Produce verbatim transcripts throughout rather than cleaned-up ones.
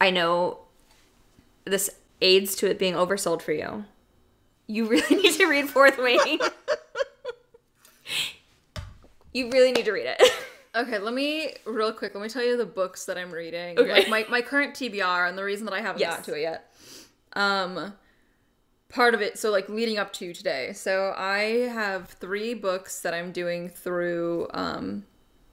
I know this aids to it being oversold for you. You really need to read Fourth Wing. You really need to read it. Okay, let me, real quick, let me tell you the books that I'm reading. Okay. Like, my, my current T B R, and the reason that I haven't Yes. gotten to it yet. Um, part of it, so, like, leading up to today. So, I have three books that I'm doing through, um,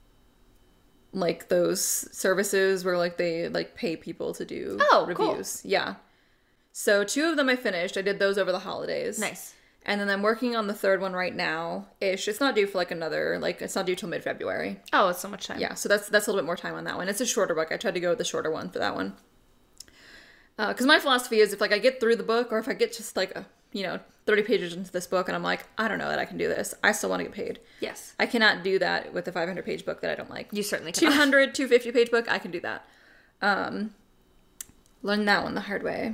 like, those services where, like, they, like, pay people to do Oh, reviews. Cool. Yeah. So, two of them I finished. I did those over the holidays. Nice. And then I'm working on the third one right now. Ish. It's not due for like another, like, it's not due till mid-February. Oh, it's so much time. Yeah, so that's that's a little bit more time on that one. It's a shorter book. I tried to go with the shorter one for that one. Because uh, my philosophy is if, like, I get through the book, or if I get just, like, a, you know, thirty pages into this book, and I'm like, I don't know that I can do this, I still want to get paid. Yes. I cannot do that with a five hundred page book that I don't like. You certainly can. two hundred, two hundred fifty page book, I can do that. Um, learned that one the hard way.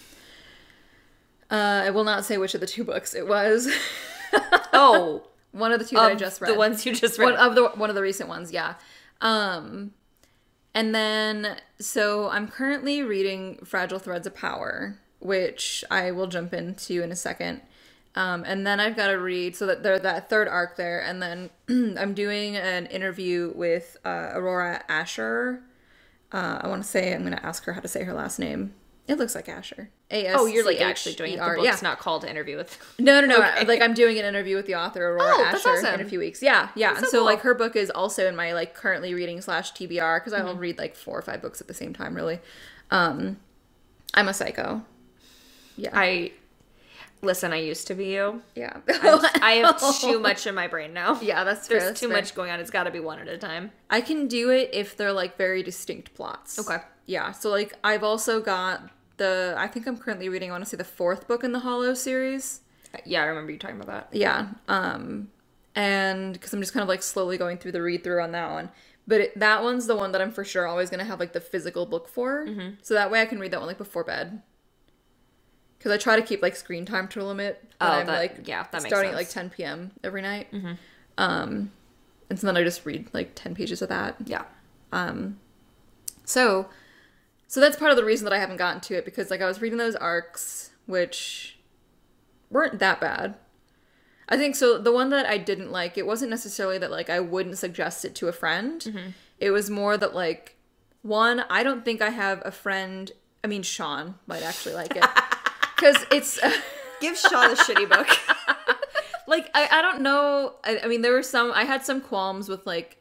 Uh, I will not say which of the two books it was. Oh. One of the two that I just read. The ones you just read. One of the one of the recent ones, yeah. Um, and then, so I'm currently reading Fragile Threads of Power, which I will jump into in a second. Um, and then I've got to read, so that there's that third arc there, and then I'm doing an interview with uh, Aurora Asher. Uh, I want to say, I'm going to ask her how to say her last name. It looks like Asher. A S C H E R. Oh, you're like actually doing it. The book's yeah. not called to interview with. No, no, no. Okay. Like, I'm doing an interview with the author, Aurora Oh, that's Asher, awesome. in a few weeks. Yeah, yeah. That's And so so, like, cool. her book is also in my, like, currently reading slash T B R, because Mm-hmm. I'll read, like, four or five books at the same time, really. Um, I'm a psycho. Yeah. I listen. I used to be you. yeah. I, I have too much in my brain now. Yeah, that's fair. There's that's too fair. much going on. It's got to be one at a time. I can do it if they're, like, very distinct plots. Okay. Yeah. So, like, I've also got the, I think I'm currently reading, I want to say, the fourth book in the Hollow series. Yeah, I remember you talking about that. Yeah. Um, and because I'm just kind of like slowly going through the read through on that one. But it, that one's the one that I'm for sure always going to have like the physical book for. Mm-hmm. So that way I can read that one like before bed. Because I try to keep like screen time to a limit. When Oh, I'm that- like yeah, that makes starting at like sense. ten p.m. every night. Mm-hmm. Um, and so then I just read like ten pages of that. Yeah. Um, so, so that's part of the reason that I haven't gotten to it, because like I was reading those arcs, which weren't that bad. I think so. The one that I didn't like, it wasn't necessarily that like I wouldn't suggest it to a friend. Mm-hmm. It was more that like, one, I don't think I have a friend. I mean, Sean might actually like it because it's Give Sean a shitty book. like I, I don't know. I, I mean, there were some. I had some qualms with like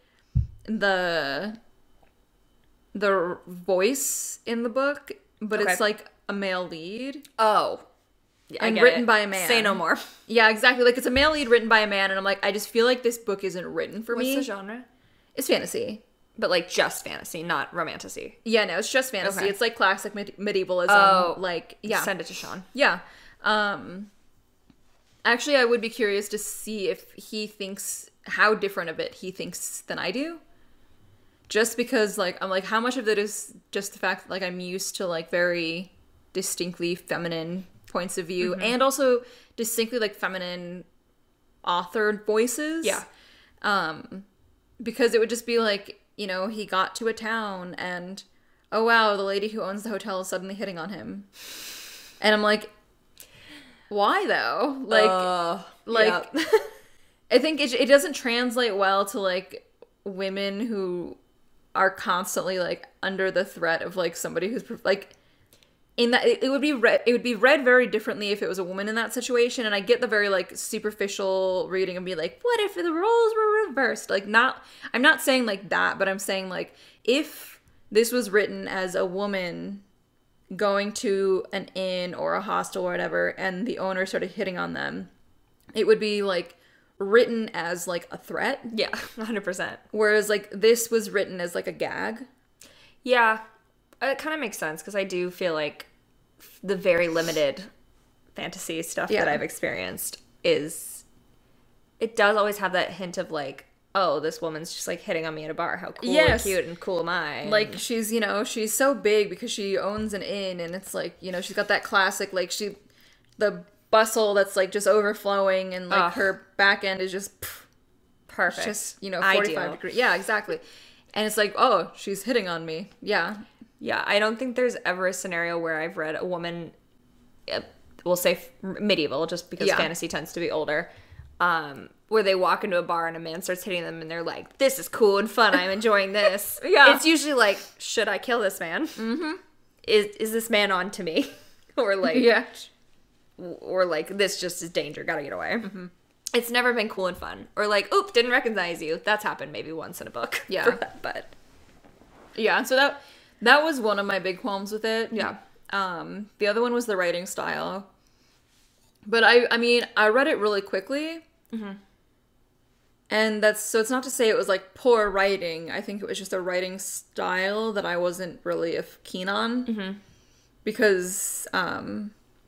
the the voice in the book, but Okay. it's like a male lead. Oh. Yeah, I And get written it. by a man. Say no more. Yeah, exactly. Like it's a male lead written by a man, and I'm like, I just feel like this book isn't written for What's me. the genre? It's fantasy. But like just fantasy, not romantasy. Yeah, no, it's just fantasy. Okay. It's like classic med- medievalism. Oh, like yeah, Send it to Sean. yeah. Um, actually, I would be curious to see if he thinks how different of it he thinks than I do. Just because, like, I'm like, how much of it is just the fact that like I'm used to like very distinctly feminine points of view, Mm-hmm. and also distinctly like feminine authored voices. Yeah. Um, because it would just be like, you know, he got to a town and, oh wow, the lady who owns the hotel is suddenly hitting on him. And I'm like, why though? Like, Uh, like, yeah. I think it, it doesn't translate well to like women who are constantly like under the threat of like somebody who's like, in that it, it would be read it would be read very differently if it was a woman in that situation. And I get the very like superficial reading and be like, what if the roles were reversed? Like, not I'm not saying like that, but I'm saying like if this was written as a woman going to an inn or a hostel or whatever, and the owner started hitting on them, it would be like written as like a threat. Yeah, one hundred percent. Whereas like this was written as like a gag. Yeah, it kind of makes sense because I do feel like the very limited fantasy stuff Yeah. that I've experienced is, it does always have that hint of like, oh, this woman's just like hitting on me at a bar. How cool Yes. and cute and cool am I? And Like she's, you know, she's so big because she owns an inn, and it's like, you know, she's got that classic like she the bustle that's like just overflowing, and like Ugh. her back end is just pff, perfect. just, you know, forty-five Ideal. degrees. Yeah, exactly. And it's like, oh, she's hitting on me. Yeah. Yeah, I don't think there's ever a scenario where I've read a woman, uh, we'll say f- medieval, just because Yeah. fantasy tends to be older, um, where they walk into a bar and a man starts hitting them and they're like, this is cool and fun, I'm enjoying this. Yeah. It's usually like, should I kill this man? Mm-hmm. Is, is this man on to me? Or like, Yeah. or like, this just is danger, gotta get away. Mm-hmm. It's never been cool and fun. Or like, oop, didn't recognize you. That's happened maybe once in a book. Yeah. But Yeah, so that that was one of my big qualms with it. yeah. Um, the other one was the writing style. But I, I mean, I read it really quickly. Mm-hmm. And that's, so it's not to say it was like poor writing. I think it was just a writing style that I wasn't really if keen on. Mm-hmm. Because, um,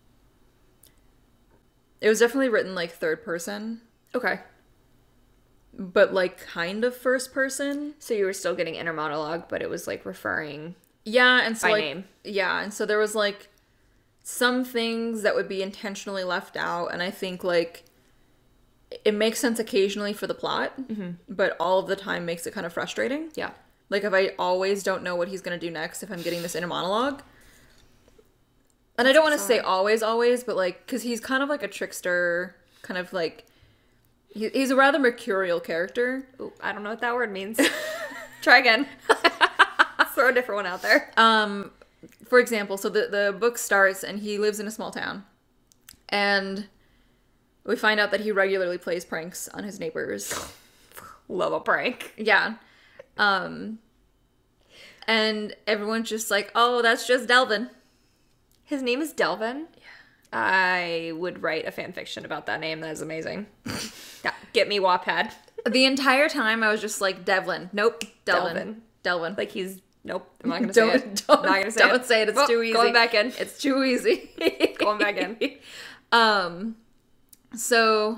it was definitely written like third person, Okay. but like kind of first person. So you were still getting inner monologue, but it was like referring. Yeah, and so By like, name. yeah, and so there was like some things that would be intentionally left out, and I think like it makes sense occasionally for the plot, but all of the time makes it kind of frustrating. Yeah. Like if I always don't know what he's gonna do next, if I'm getting this inner monologue. And I don't want to say always, always, but like, because he's kind of like a trickster, kind of like, he, he's a rather mercurial character. Ooh, I don't know what that word means. Try again. Throw a different one out there. Um, for example, so the, the book starts and he lives in a small town. And we find out that he regularly plays pranks on his neighbors. Love a prank. Yeah. Um, and everyone's just like, oh, that's just Delvin. His name is Delvin. Yeah. I would write a fan fiction about that name. That is amazing. Yeah, get me Wattpad. The entire time I was just like, Devlin. Nope. Delvin. Delvin. Delvin. Like he's nope. I'm not gonna say Don't, it. don't, I'm not gonna say don't it. say it. It's Oh, too easy. Going back in. It's too easy. Going back in. Um, so,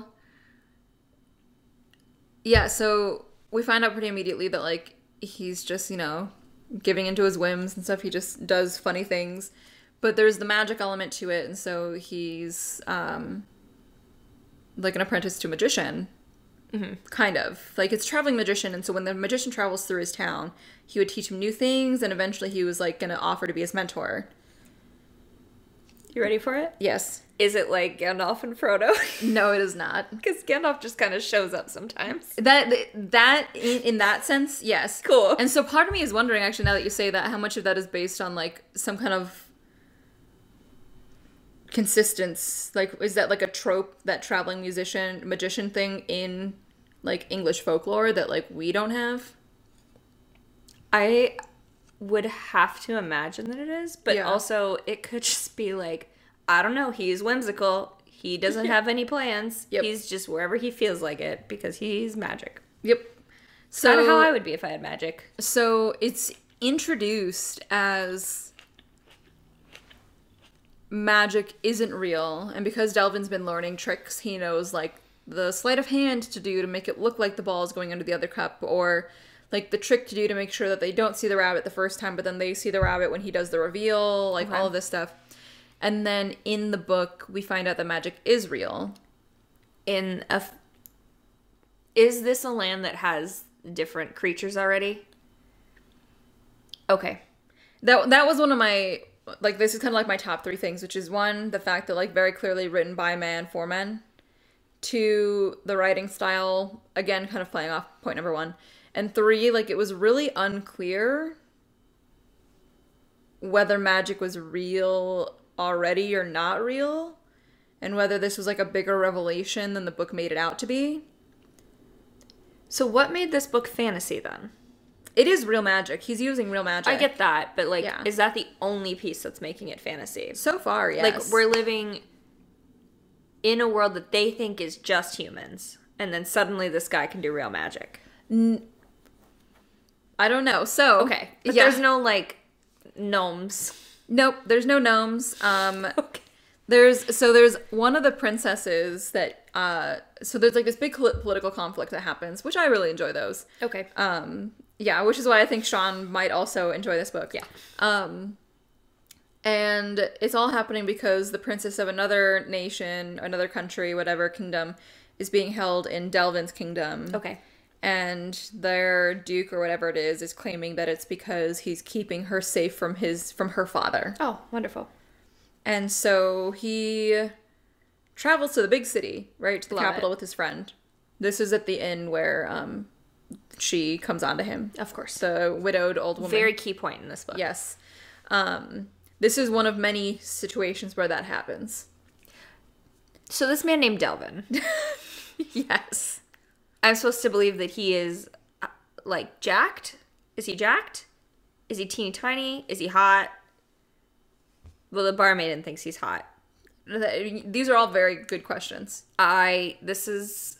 yeah, so we find out pretty immediately that, like, he's just, you know, giving into his whims and stuff. He just does funny things. But there's the magic element to it, and so he's, um, like an apprentice to a magician. Mm-hmm. Kind of. Like, it's a traveling magician, and so when the magician travels through his town, he would teach him new things, and eventually he was, like, gonna offer to be his mentor. You ready for it? Yes. Is it like Gandalf and Frodo? No, it is not. Because Gandalf just kind of shows up sometimes. That that in, in that sense, yes. Cool. And so part of me is wondering, actually, now that you say that, how much of that is based on like some kind of consistence? Like, is that like a trope, that traveling musician magician thing in like English folklore that like we don't have? I would have to imagine that it is, but Yeah. also it could just be like, I don't know, he's whimsical. He doesn't have any plans. Yep. He's just wherever he feels like it because he's magic. Yep. So kind of So how I would be if I had magic. so it's introduced as magic isn't real, and because Delvin's been learning tricks, he knows like the sleight of hand to do to make it look like the ball is going under the other cup, or like the trick to do to make sure that they don't see the rabbit the first time, but then they see the rabbit when he does the reveal, like Okay. all of this stuff. And then in the book, we find out that magic is real. In a, f- is this a land that has different creatures already? Okay. That that was one of my, like, this is kind of like my top three things, which is one, the fact that, like, very clearly written by man for men. Two, the writing style, again, kind of playing off point number one. And three, like, it was really unclear whether magic was real already or not real, and whether this was, like, a bigger revelation than the book made it out to be. So what made this book fantasy then? It is real magic. He's using real magic. I get that, but like, Yeah. is that the only piece that's making it fantasy? So far, yes. Like, we're living in a world that they think is just humans, and then suddenly this guy can do real magic. I don't know. So, Okay. But yeah. there's no, like, gnomes. Nope, there's no gnomes. Um, Okay. there's so there's one of the princesses that uh, so there's like this big col- political conflict that happens, which I really enjoy those. Okay. Um, yeah, which is why I think Sean might also enjoy this book. Yeah. Um, and it's all happening because the princess of another nation, another country, whatever kingdom, is being held in Delvin's kingdom. Okay. And their duke or whatever it is is claiming that it's because he's keeping her safe from his from her father. Oh, wonderful. And so he travels to the big city, right, to the Love capital it. with his friend. This is at the inn where um, she comes on to him. Of course. The widowed old woman. Very key point in this book. Yes. Um, this is one of many situations where that happens. So this man named Delvin, Yes. I'm supposed to believe that he is, uh, like, jacked? Is he jacked? Is he teeny tiny? Is he hot? Well, the barmaiden thinks he's hot. These are all very good questions. I, this is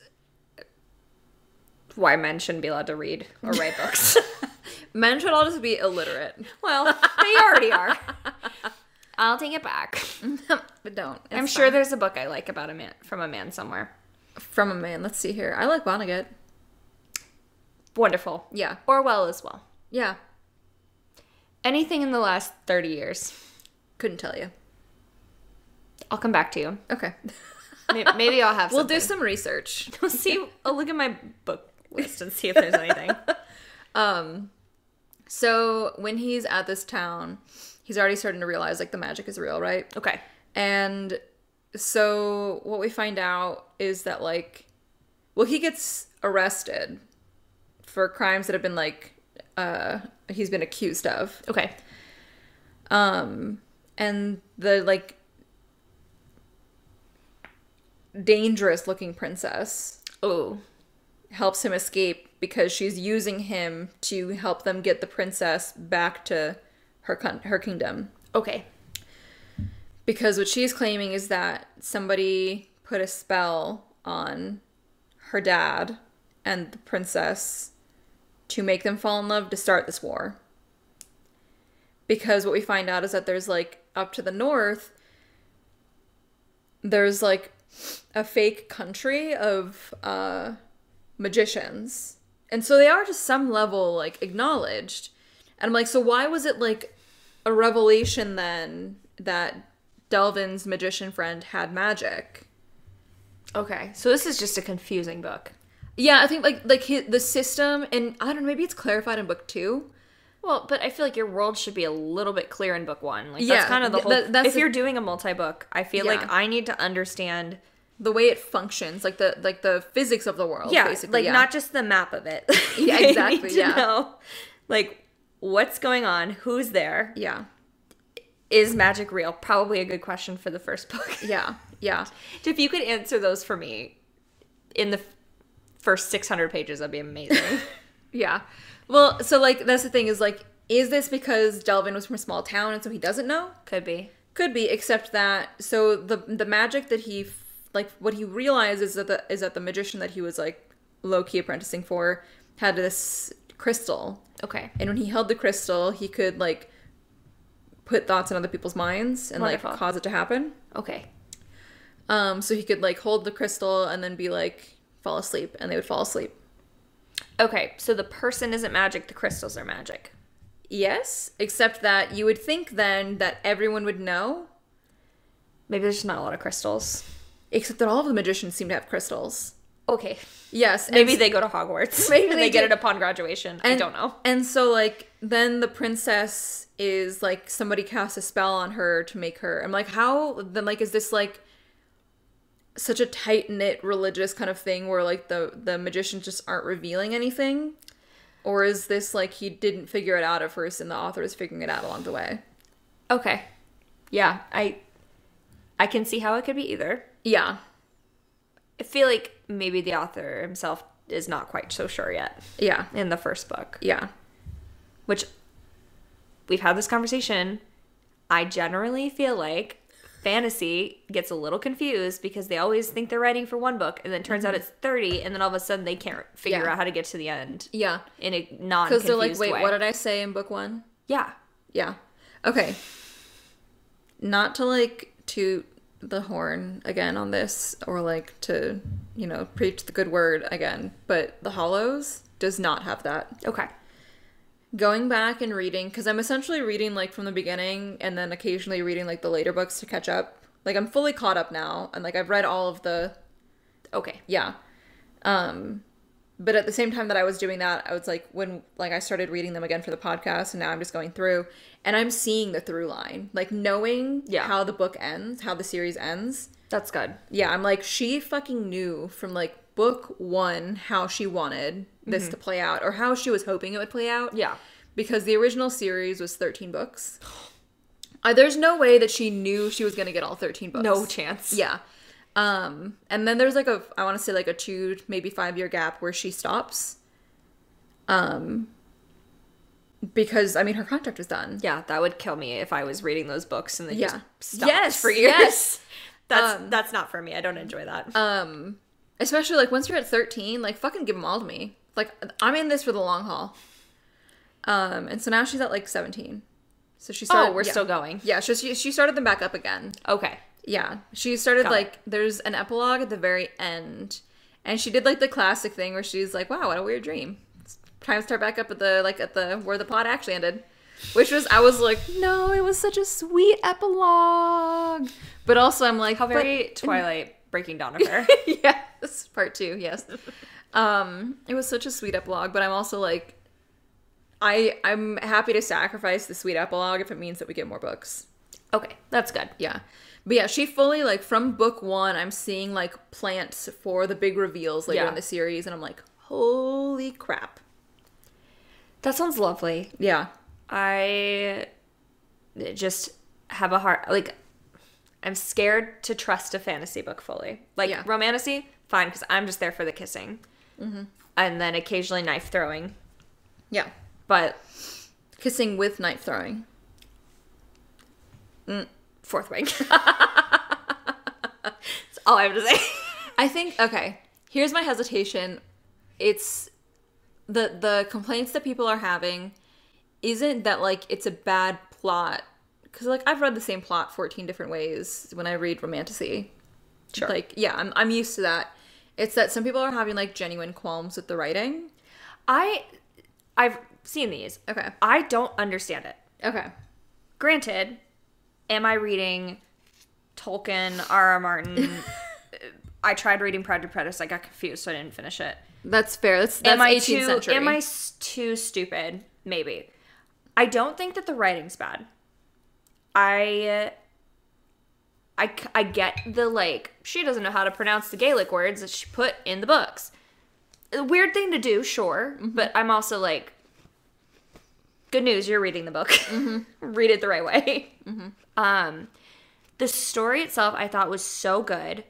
why men shouldn't be allowed to read or write books. Men should all just be illiterate. Well, they already are. I'll take it back. But don't. I'm It's sure fine. there's a book I like about a man, from a man somewhere. From a man. Let's see here. I like Vonnegut. Wonderful. Yeah. Orwell as well. Yeah. Anything in the last thirty years. Couldn't tell you. I'll come back to you. Okay. May- Maybe I'll have We'll something. do some research. We'll see. I'll look at my book list and see if there's anything. Um, so when he's at this town, he's already starting to realize, like, the magic is real, right? Okay. And so what we find out is that, like, well, he gets arrested for crimes that have been, like, uh, he's been accused of. Okay. Um, and the, like, dangerous looking princess Oh. helps him escape because she's using him to help them get the princess back to her con- her kingdom. Okay. Because what she's claiming is that somebody put a spell on her dad and the princess to make them fall in love to start this war. Because what we find out is that there's, like, up to the north, there's, like, a fake country of uh, magicians. And so they are to some level, like, acknowledged. And I'm like, so why was it, like, a revelation then that Delvin's magician friend had magic? Okay. So this is just a confusing book. Yeah, I think, like, like his, the system, and I don't know, maybe it's clarified in book two. Well, but I feel like your world should be a little bit clear in book one. Like, Yeah, that's kind of the th- whole... that- that's if the- you're doing a multi-book, I feel Yeah. like I need to understand... The way it functions, like the like the physics of the world, Yeah, basically. like, yeah. not just the map of it. Yeah, I need exactly, to yeah. know, like, what's going on? Who's there? Yeah, Is magic real? Probably a good question for the first book. yeah, yeah. If you could answer those for me in the f- first six hundred pages, that'd be amazing. Yeah. Well, so, like, that's the thing is, like, is this because Delvin was from a small town and so he doesn't know? Could be. Could be, except that, so the the magic that he, like, what he realized is that the, is that the magician that he was, like, low-key apprenticing for had this crystal. Okay. And when he held the crystal, he could, like, put thoughts in other people's minds and, Wonderful. like, cause it to happen. Okay. Um, so he could, like, hold the crystal and then be like, fall asleep, and they would fall asleep. Okay, so the person isn't magic, the crystals are magic. Yes, except that you would think then that everyone would know, Maybe there's just not a lot of crystals. except that all of the magicians seem to have crystals. Okay. Yes. Maybe and, they go to Hogwarts. Maybe and they they get do. it upon graduation. I and- don't know. And so, like, then the princess is, like, somebody casts a spell on her to make her. I'm like, how, then, like, is this, like, such a tight-knit religious kind of thing where, like, the, the magicians just aren't revealing anything? Or is this, like, he didn't figure it out at first and the author is figuring it out along the way? Okay. Yeah, I I can see how it could be either. Yeah. I feel like maybe the author himself is not quite so sure yet Yeah. in the first book. Yeah. Which we've had this conversation. I generally feel like fantasy gets a little confused because they always think they're writing for one book and then it turns out it's thirty and then all of a sudden they can't figure Yeah. out how to get to the end Yeah. in a non Because they're like, confused wait, way. what did I say in book one? Yeah. Yeah. Okay. Not to, like, toot the horn again on this or, like, to, you know, preach the good word again, but The Hollows does not have that. Okay. Going back and reading, because I'm essentially reading, like, from the beginning and then occasionally reading, like, the later books to catch up. Like, I'm fully caught up now and, like, I've read all of the, Okay. yeah. Um, but at the same time that I was doing that, I was like, when like I started reading them again for the podcast, and now I'm just going through, and I'm seeing the through line, like knowing Yeah. how the book ends, how the series ends. That's good. Yeah, I'm like, she fucking knew from like book one how she wanted this Mm-hmm. to play out, or how she was hoping it would play out. Yeah. Because the original series was thirteen books. Uh, there's no way that she knew she was going to get all thirteen books. No chance. Yeah. Um, and then there's like a, I want to say like a two, maybe five year gap where she stops. Um, because, I mean, her contract is done. Yeah, that would kill me if I was reading those books and they Yeah. just stopped Yes, for years. yes. That's Um, that's not for me. I don't enjoy that. Um, especially like once you're at thirteen, like fucking give them all to me. Like, I'm in this for the long haul. Um, and so now she's at like seventeen. So she started. oh, we're yeah. still going. Yeah, so she, she started them back up again. Okay. Yeah, she started Got like, there's an epilogue at the very end, and she did like the classic thing where she's like, wow, what a weird dream. It's time to start back up at the, like at the, where the plot actually ended. Which was, I was like, no, it was such a sweet epilogue. But also I'm like, How but- very Twilight Breaking Dawn of her. yes, part two, yes. Um, it was such a sweet epilogue, but I'm also like, I I'm happy to sacrifice the sweet epilogue if it means that we get more books. Okay, that's good. Yeah. But yeah, she fully, like, from book one, I'm seeing, like, plants for the big reveals later Yeah. in the series, and I'm like, holy crap. That sounds lovely. Yeah. I just have a heart, like, I'm scared to trust a fantasy book fully. Like, Yeah. romantasy, fine, because I'm just there for the kissing. Mm-hmm. And then occasionally knife throwing. Yeah. But Kissing with knife throwing. fourth wing. That's all I have to say. I think, okay, here's my hesitation. It's, the the complaints that people are having isn't that, like, it's a bad plot. Because, like, I've read the same plot fourteen different ways when I read romantasy. Sure. Like, yeah, I'm, I'm used to that. It's that some people are having, like, genuine qualms with the writing. I, I've seen these. Okay. I don't understand it. Okay. Granted, am I reading Tolkien, R R. Martin? I tried reading Pride and Prejudice. I got confused, so I didn't finish it. That's fair. That's, that's am I eighteenth too? century. Am I s- too stupid? Maybe. I don't think that the writing's bad. I. I, c- I get the, like, she doesn't know how to pronounce the Gaelic words that she put in the books. A weird thing to do, sure, Mm-hmm. but I'm also like, good news, you're reading the book. Mm-hmm. Read it the right way. Mm-hmm. Um, the story itself I thought was so good.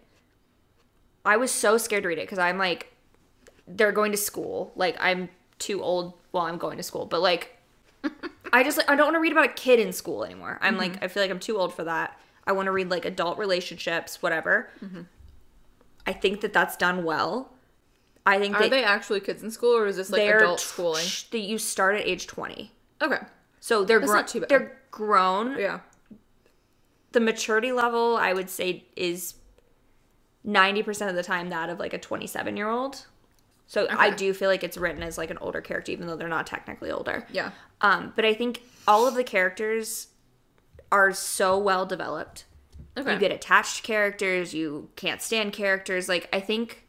I was so scared to read it because I'm like, they're going to school. Like, I'm too old. Well, I'm going to school, but like, I just, I don't want to read about a kid in school anymore. I'm Mm-hmm. like, I feel like I'm too old for that. I want to read like adult relationships, whatever. Mm-hmm. I think that that's done well. I think Are that they actually kids in school, or is this, like, they're adult t- schooling? That you start at age twenty. Okay. So they're That's grown. not too bad. They're grown. Yeah. The maturity level, I would say, is ninety percent of the time that of like a twenty-seven year old. So I Okay. do feel like it's written as like an older character, even though they're not technically older. Yeah. Um, but I think all of the characters are so well developed. Okay. You get attached to characters. You can't stand characters. Like, I think,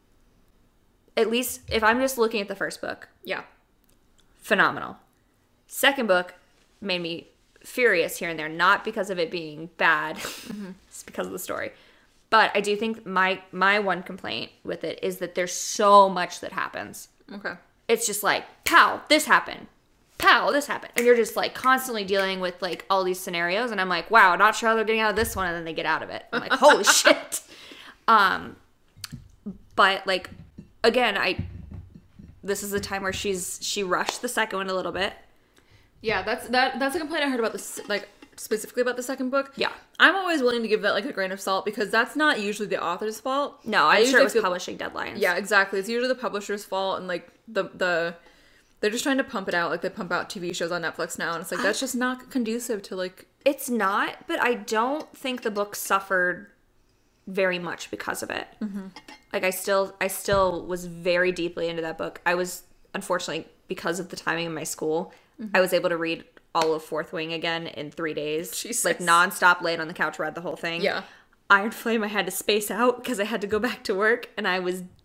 at least if I'm just looking at the first book, Yeah. phenomenal. Second book made me furious here and there, not because of it being bad, Mm-hmm. it's because of the story. But I do think my my one complaint with it is that there's so much that happens. Okay. It's just like, pow, this happened. Pow, this happened. And you're just like constantly dealing with like all these scenarios, and I'm like, wow, not sure how they're getting out of this one, and then they get out of it. I'm like, holy shit. Um but like, again, I this is the time where she's she rushed the second one a little bit. Yeah, that's that. That's a complaint I heard about this, like specifically about the second book. Yeah. I'm always willing to give that like a grain of salt because that's not usually the author's fault. No, I'm usually sure it was feel- publishing deadlines. Yeah, exactly. It's usually the publisher's fault, and like the the they're just trying to pump it out. Like they pump out T V shows on Netflix now, and it's like that's just not conducive to like. It's not, but I don't think the book suffered very much because of it. Mm-hmm. Like I still, I still was very deeply into that book. I was, unfortunately, because of the timing of my school, mm-hmm. I was able to read all of Fourth Wing again in three days. Jesus. Like nonstop, laid on the couch, read the whole thing. Yeah. Iron Flame, I had to space out because I had to go back to work, and I was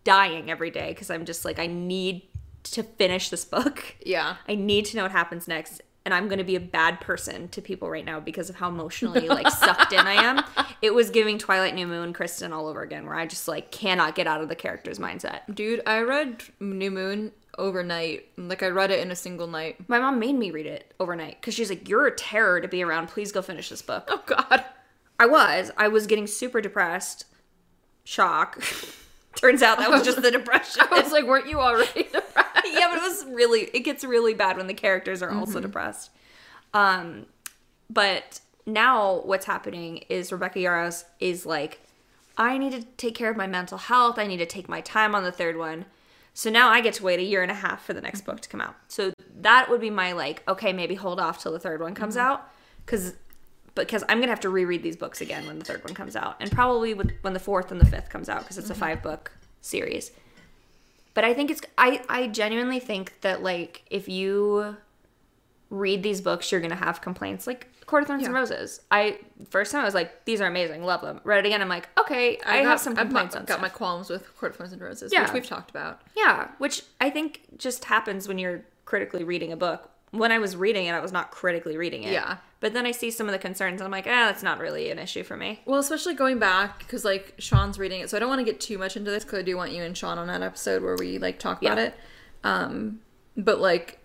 dying every day because I'm just like, I need to finish this book. Yeah. I need to know what happens next. And I'm going to be a bad person to people right now because of how emotionally, like, sucked in I am. It was giving Twilight New Moon Kristen all over again, where I just, like, cannot get out of the character's mindset. Dude, I read New Moon overnight. Like, I read it in a single night. My mom made me read it overnight because she's like, you're a terror to be around. Please go finish this book. Oh, God. I was. I was getting super depressed. Shock. Turns out that was just the depression. I was like, weren't you already depressed? Yeah, but it was really, it gets really bad when the characters are mm-hmm. also depressed. Um, but now what's happening is Rebecca Yarros is like, I need to take care of my mental health. I need to take my time on the third one. So now I get to wait a year and a half for the next book to come out. So that would be my like, okay, maybe hold off till the third one comes mm-hmm. out. Cause, because I'm going to have to reread these books again when the third one comes out. And probably when the fourth and the fifth comes out because it's mm-hmm. a five book series. But I think it's, I, I genuinely think that, like, if you read these books, you're going to have complaints. Like, Court of Thorns yeah. and Roses. I, first time I was like, these are amazing, love them. Read it again, I'm like, okay, I, I got, have some complaints I've on got stuff. my qualms with Court of Thorns and Roses, yeah. which we've talked about. Yeah, which I think just happens when you're critically reading a book. When I was reading it, I was not critically reading it. Yeah. But then I see some of the concerns, and I'm like, eh, that's not really an issue for me. Well, especially going back, because, like, Sean's reading it, so I don't want to get too much into this, because I do want you and Sean on that episode where we, like, talk about yeah. it. Um, but, like,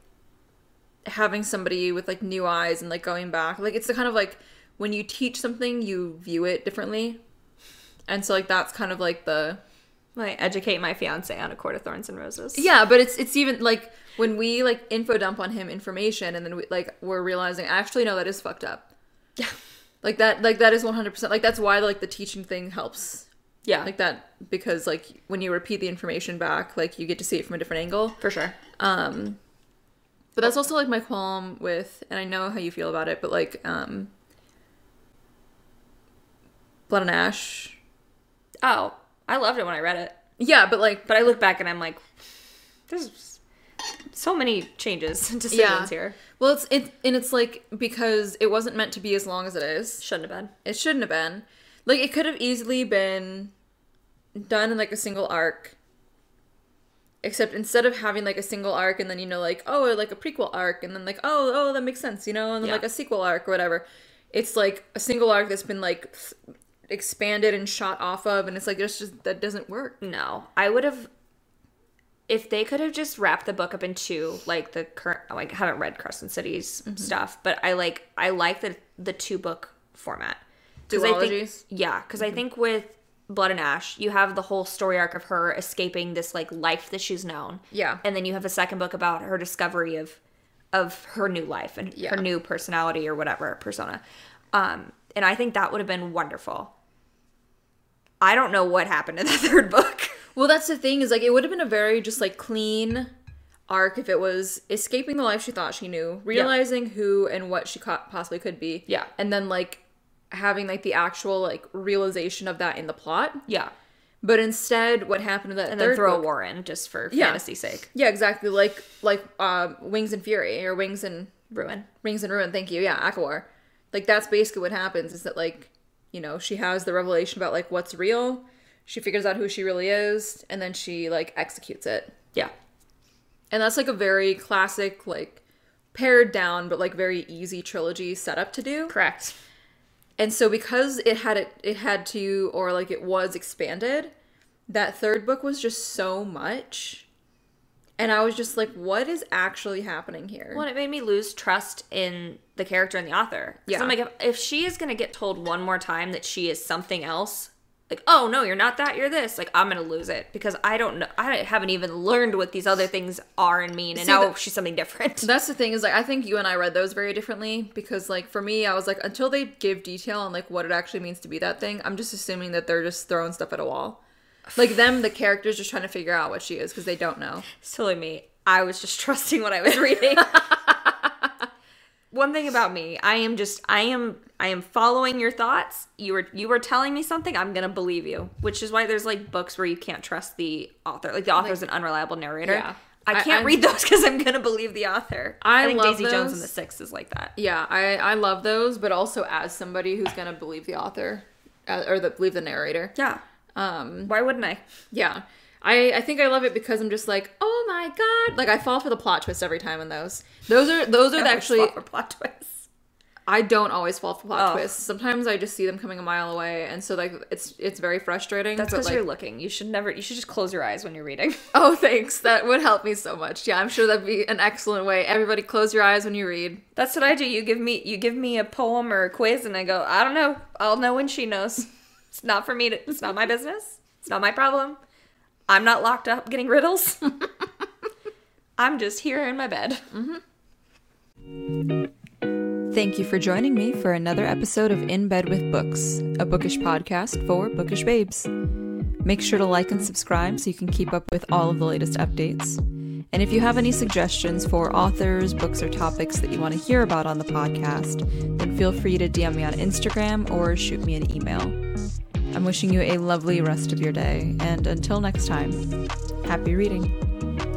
having somebody with, like, new eyes and, like, going back, like, it's the kind of, like, when you teach something, you view it differently. And so, like, that's kind of, like, the... Like, educate my fiance on A Court of Thorns and Roses. Yeah, but it's it's even, like... When we, like, info dump on him information and then, we like, we're realizing, actually, no, that is fucked up. Yeah. Like, that Like that is one hundred percent. Like, that's why, like, the teaching thing helps. Yeah. Like, that, because, like, when you repeat the information back, like, you get to see it from a different angle. For sure. Um, but that's also, like, my qualm with, and I know how you feel about it, but, like, um, Blood and Ash. Oh, I loved it when I read it. Yeah, but, like... But I look back and I'm like, there's... so many changes and decisions yeah. here. Well, it's it, and it's like, because it wasn't meant to be as long as it is. Shouldn't have been. It shouldn't have been. Like, it could have easily been done in, like, a single arc. Except instead of having, like, a single arc and then, you know, like, oh, like a prequel arc and then, like, oh, oh, that makes sense, you know, and then, yeah. like, a sequel arc or whatever. It's, like, a single arc that's been, like, expanded and shot off of, and it's, like, it's just, that doesn't work. No. I would have... If they could have just wrapped the book up in two, like the current, like I haven't read Crescent City's mm-hmm. stuff, but I like I like the the two book format. Duologies? I think, yeah, because mm-hmm. I think with Blood and Ash, you have the whole story arc of her escaping this like life that she's known. Yeah, and then you have a second book about her discovery of of her new life and yeah. her new personality or whatever persona. Um, and I think that would have been wonderful. I don't know what happened in the third book. Well, that's the thing, is, like, it would have been a very just, like, clean arc if it was escaping the life she thought she knew, realizing yeah. who and what she co- possibly could be. Yeah. And then, like, having, like, the actual, like, realization of that in the plot. Yeah. But instead, what happened to that and third then throw book, a war in, just for yeah. fantasy's sake. Yeah, exactly. Like, like uh, Wings and Fury, or Wings and... Ruin. Wings and Ruin, thank you. Yeah, ACOWAR. Like, that's basically what happens, is that, like, you know, she has the revelation about, like, what's real. She figures out who she really is, and then she, like, executes it. Yeah. And that's, like, a very classic, like, pared down, but, like, very easy trilogy setup to do. Correct. And so because it had it, it had to, or, like, it was expanded, that third book was just so much. And I was just like, what is actually happening here? Well, it made me lose trust in the character and the author. Yeah. I'm like, if, if she is going to get told one more time that she is something else... Like, oh, no, you're not that, you're this. Like, I'm going to lose it because I don't know. I haven't even learned what these other things are and mean. And See, now that, she's something different. That's the thing is, like, I think you and I read those very differently because, like, for me, I was like, until they give detail on, like, what it actually means to be that thing, I'm just assuming that they're just throwing stuff at a wall. Like, them, the characters, just trying to figure out what she is because they don't know. Silly me. I was just trusting what I was reading. One thing about me, I am just, I am, I am following your thoughts. You were, you were telling me something, I'm gonna believe you. Which is why there's like books where you can't trust the author. Like the author's like, an unreliable narrator. Yeah. I can't I, read those because I'm gonna believe the author. I, I think love Daisy those. Jones and the Six is like that. Yeah, I, I love those, but also as somebody who's gonna believe the author, uh, or the believe the narrator. Yeah. Um, why wouldn't I? Yeah. I, I think I love it because I'm just like, oh my god, like I fall for the plot twist every time in those. Those are those are I actually fall for plot twists. I don't always fall for plot Oh. twists. Sometimes I just see them coming a mile away, and so like it's it's very frustrating. That's but, because like, you're looking. You should never. You should just close your eyes when you're reading. oh, thanks. That would help me so much. Yeah, I'm sure that'd be an excellent way. Everybody, close your eyes when you read. That's what I do. You give me you give me a poem or a quiz, and I go, I don't know. I'll know when she knows. It's not for me. To, it's not my business. It's not my problem. I'm not locked up getting riddles. I'm just here in my bed. Mm-hmm. Thank you for joining me for another episode of In Bed with Books, a bookish podcast for bookish babes. Make sure to like and subscribe so you can keep up with all of the latest updates. And if you have any suggestions for authors, books, or topics that you want to hear about on the podcast, then feel free to D M me on Instagram or shoot me an email. I'm wishing you a lovely rest of your day, and until next time, happy reading.